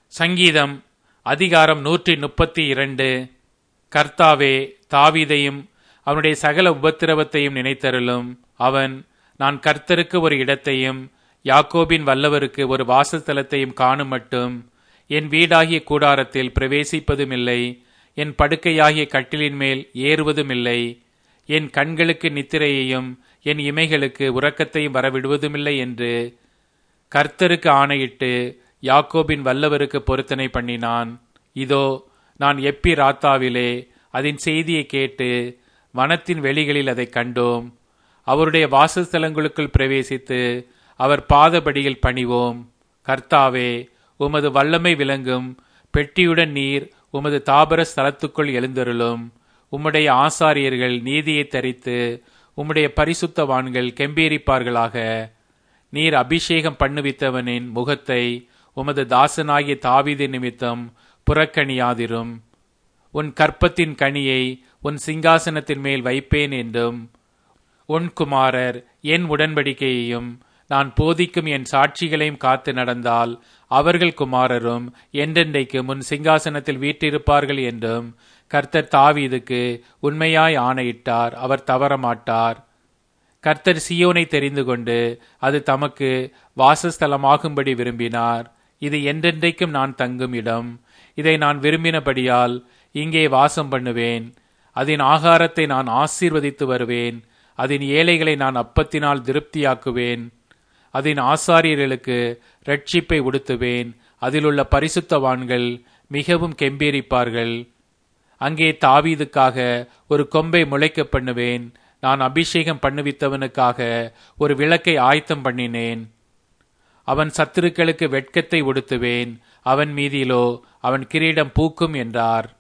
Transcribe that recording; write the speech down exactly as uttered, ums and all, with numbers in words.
சங்கீதம் அதிகாரம் நூற்றி முப்பத்தி இரண்டு. கர்த்தாவே, தாவீதையும் அவனுடைய சகல உபத்திரவத்தையும் நினைத்தருளும். அவன், நான் கர்த்தருக்கு ஒரு இடத்தையும் யாக்கோபின் வல்லவருக்கு ஒரு வாசஸ்தலத்தையும் காணும் மட்டும் என் வீடாகிய கூடாரத்தில் பிரவேசிப்பதுமில்லை, என் படுக்கையாகிய கட்டிலின் மேல் ஏறுவதுமில்லை, என் கண்களுக்கு நித்திரையையும் என் இமைகளுக்கு உறக்கத்தையும் வரவிடுவதுமில்லை என்று கர்த்தருக்கு ஆணையிட்டு யாக்கோபின் வல்லவருக்கு பொருத்தனை பண்ணினான். இதோ, நான் எப்பி ராத்தாவிலே அதன் செய்தியை கேட்டு வனத்தின் வெளிகளில் அதை கண்டோம். அவருடைய வாசஸ்தலங்களுக்குள் பிரவேசித்து அவர் பாதபடியில் பணிவோம். கர்த்தாவே, உமது வல்லமை விளங்கும் பெட்டியுடன் நீர் உமது தாபர ஸ்தலத்துக்குள் எழுந்தருளும். உம்முடைய ஆசாரியர்கள் நீதியை தரித்து உம்முடைய பரிசுத்தவான்கள் கெம்பீரிப்பார்களாக. நீர் அபிஷேகம் பண்ணுவித்தவனின் முகத்தை உமது தாசனாகிய தாவீது நிமித்தம் புறக்கணியாதிரும். உன் கற்பத்தின் கனியை உன் சிங்காசனத்தின் மேல் வைப்பேன் என்றும், உன் குமாரர் என் உடன்படிக்கையையும் நான் போதிக்கும் என் சாட்சிகளையும் காத்து நடந்தால் அவர்கள் குமாரரும் என்றென்றைக்கு முன் சிங்காசனத்தில் வீற்றிருப்பார்கள் என்றும் கர்த்தர் தாவீதுக்கு உண்மையாய் ஆணையிட்டார். அவர் தவறமாட்டார். கர்த்தர் சீயோனை தெரிந்து கொண்டு அது தமக்கு வாசஸ்தலமாகும்படி விரும்பினார். இது என்றென்றைக்கும் நான் தங்கும் இடம். இதை நான் விரும்பினபடியால் இங்கே வாசம் பண்ணுவேன். அதன் ஆகாரத்தை நான் ஆசீர்வதித்து வருவேன். அதன் ஏழைகளை நான் அப்பத்தினால் திருப்தியாக்குவேன். அதன் ஆசாரியர்களுக்கு இரட்சிப்பை உடுத்துவேன். அதிலுள்ள பரிசுத்தவான்கள் மிகவும் கெம்பீரிப்பார்கள். அங்கே தாவீதுக்காக ஒரு கொம்பை முளைக்க பண்ணுவேன். நான் அபிஷேகம் பண்ணுவித்தவனுக்காக ஒரு விளக்கை ஆயத்தம் பண்ணினேன். அவன் சத்துருக்களுக்கு வெட்கத்தை உடுத்துவேன். அவன் மீதிலோ அவன் கிரீடம் பூக்கும் என்றார்.